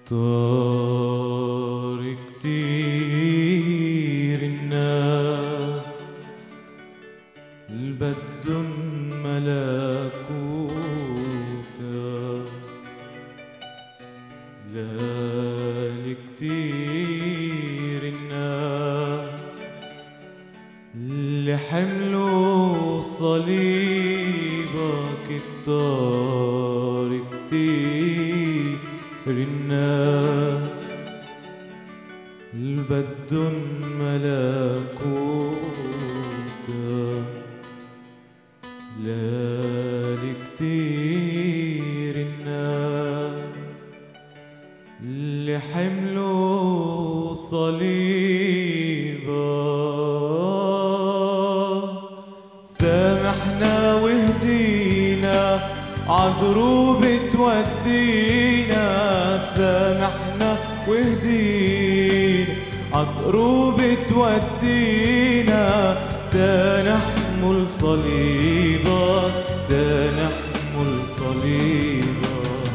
اختار كتير الناس البدن ملكوتا لا كتير الناس اللي حملوا صليبك اختار كتير الناس البدن ملكوتا لا كتير الناس اللي حملوا صليبك سامحنا واهدينا عدروب تودينا سامحنا واهدينا عدروب تودينا تنحمل صليبك تنحمل صليبك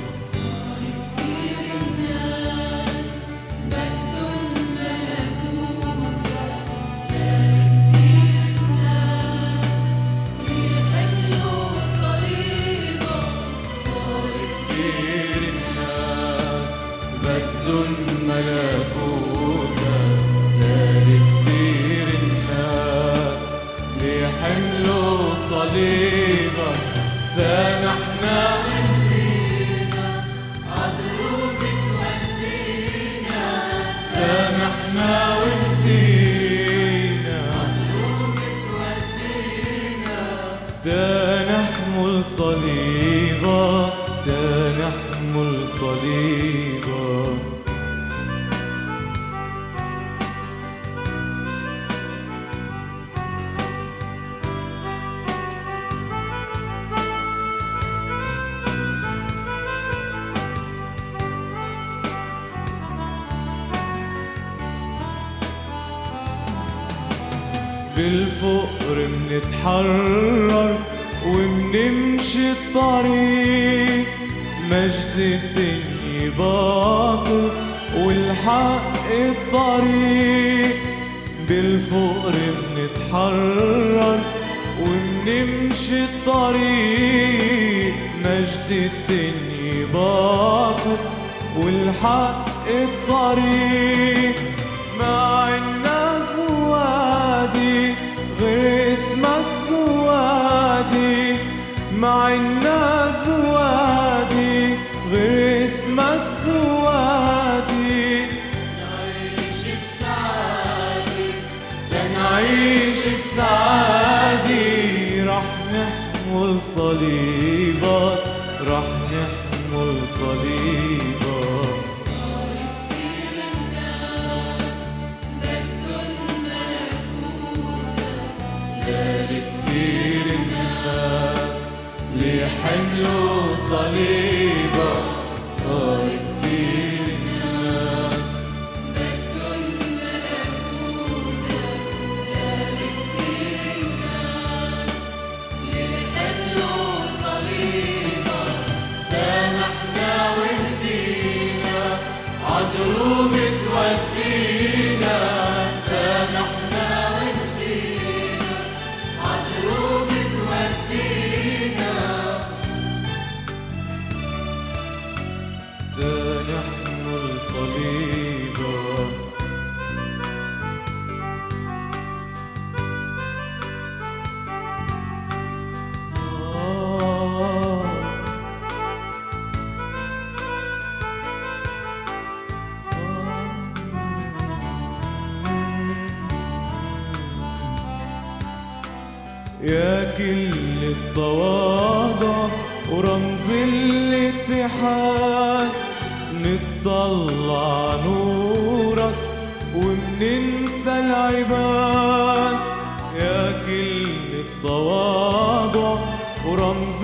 ملكوتا لا كتير الناس ليحملوا صليبك سامحنا واهدينا عدروب تودينا سامحنا واهدينا عدروب تودينا تنحمل صليبك تنحمل صليبك بالفقر منتحرر ومنمشي الطريق مجد الدنيا باطل والحق الطريق بالفقر منتحرر ومنمشي الطريق مجد الدنيا باطل والحق الطريق مع الناس وادي غير اسمك زوادي مع الناس وادي غير اسمك زوادي نعيش بسعادي نعيش بسعادي رح نحمل صليبك رح نحمل صليبك كتير الناس ليحملوا صليبك كتير الناس بدهم ملكوتا كتير الناس ليحملوا صليبك سامحنا واهدينا عدروب تودينا سامحنا واهدينا عدروب تودينا تنحمل صليبك يا كل التواضع ورمز الاتحاد نتطلع نورك ومننسى العباد يا كل التواضع ورمز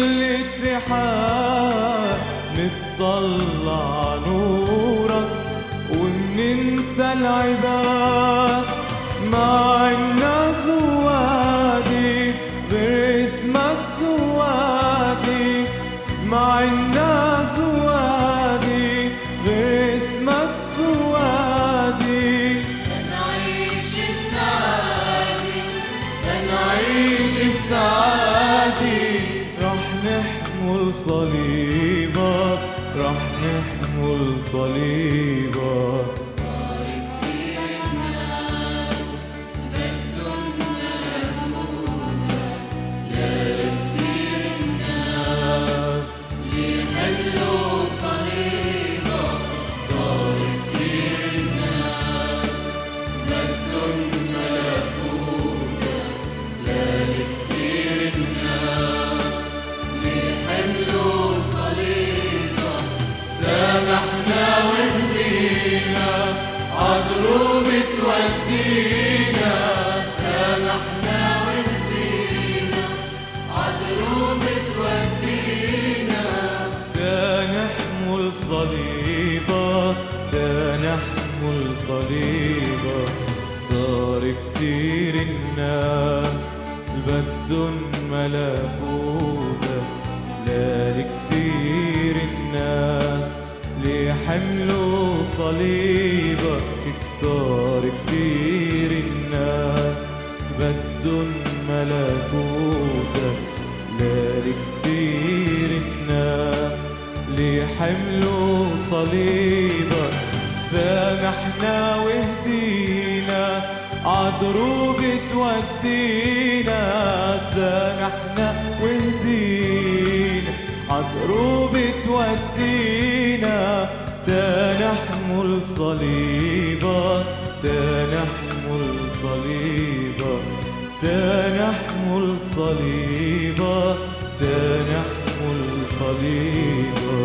الاتحاد نتطلع نورك ومننسى العباد مع الناس وادي غير اسمك زوادي مع الناس وادي غير نحمل صليبك. سامحنا واهدينا عالدروب تودينا، سامحنا واهدينا عالدروب تودينا. تنحمل صليبك تنحمل صليبك. صار كتير الناس بدن ملكوتك، لا لكتير الناس ليحملوا صليبك. كتار كتير الناس بدن ملكوتك، لا لكتير الناس ليحملوا صليبك. سامحنا واهدينا عالدروب تودينا، سامحنا واهدينا عالدروب تودينا. تنحمل صليبك تنحمل صليبك. تنحمل صليبك تنحمل صليبك.